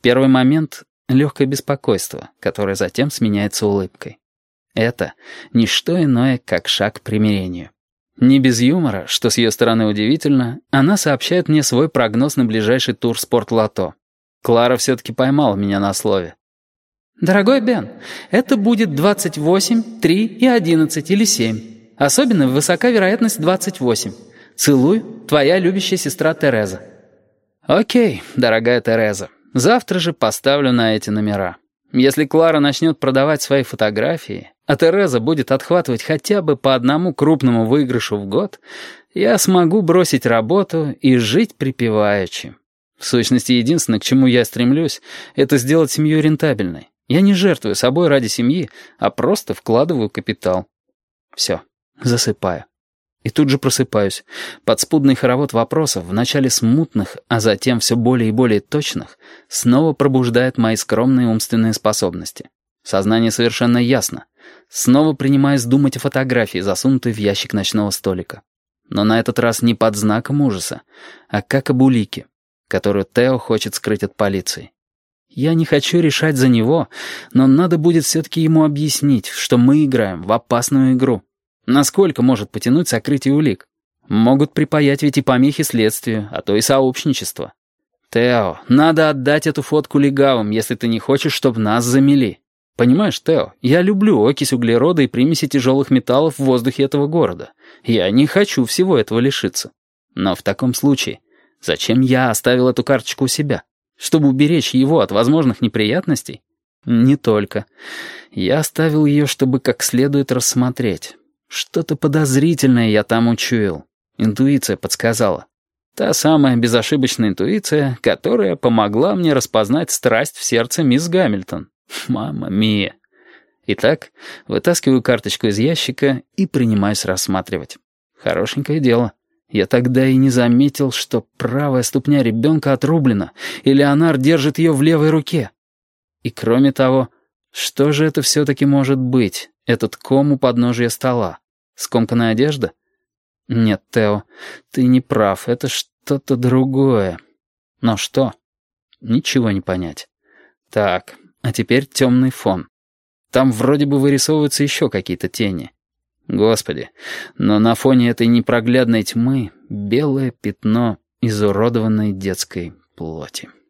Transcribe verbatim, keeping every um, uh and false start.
первый момент — легкое беспокойство, которое затем сменяется улыбкой. Это не что иное, как шаг к примирению. Не без юмора, что с ее стороны удивительно, она сообщает мне свой прогноз на ближайший тур спортлото. Клара все-таки поймала меня на слове. «Дорогой Бен, это будет двадцать восемь, три и одиннадцать или семь. Особенно высока вероятность двадцать восемь. Целую, твоя любящая сестра Тереза». «Окей, дорогая Тереза, завтра же поставлю на эти номера. Если Клара начнет продавать свои фотографии, а Тереза будет отхватывать хотя бы по одному крупному выигрышу в год, я смогу бросить работу и жить припеваючи. В сущности, единственное, к чему я стремлюсь, это сделать семью рентабельной. Я не жертвую собой ради семьи, а просто вкладываю капитал. Все, засыпаю. И тут же просыпаюсь. Подспудный хоровод вопросов, вначале смутных, а затем все более и более точных, снова пробуждает мои скромные умственные способности. Сознание совершенно ясно. Снова принимаюсь думать о фотографии, засунутой в ящик ночного столика. Но на этот раз не под знаком ужаса, а как об улике, которую Тео хочет скрыть от полиции. Я не хочу решать за него, но надо будет все-таки ему объяснить, что мы играем в опасную игру. Насколько может потянуть сокрытие улик? Могут припаять ведь и помехи следствию, а то и сообщничество. Тео, надо отдать эту фотку легавым, если ты не хочешь, чтобы нас замели. Понимаешь, Тео, я люблю окись углерода и примеси тяжелых металлов в воздухе этого города. Я не хочу всего этого лишиться. Но в таком случае, зачем я оставил эту карточку у себя? Чтобы уберечь его от возможных неприятностей? Не только. Я оставил ее, чтобы как следует рассмотреть. Что-то подозрительное я там учуял. Интуиция подсказала. Та самая безошибочная интуиция, которая помогла мне распознать страсть в сердце мисс Гамильтон. Мамма мия. Итак, вытаскиваю карточку из ящика и принимаюсь рассматривать. Хорошенькое дело. Я тогда и не заметил, что правая ступня ребенка отрублена, и Леонар держит ее в левой руке. И кроме того, что же это все-таки может быть, этот ком у подножия стола? Скомканная одежда? Нет, Тео, ты не прав, это что-то другое. Но что? Ничего не понять. Так, а теперь темный фон. Там вроде бы вырисовываются еще какие-то тени. Господи, но на фоне этой непроглядной тьмы белое пятно изуродованной детской плоти.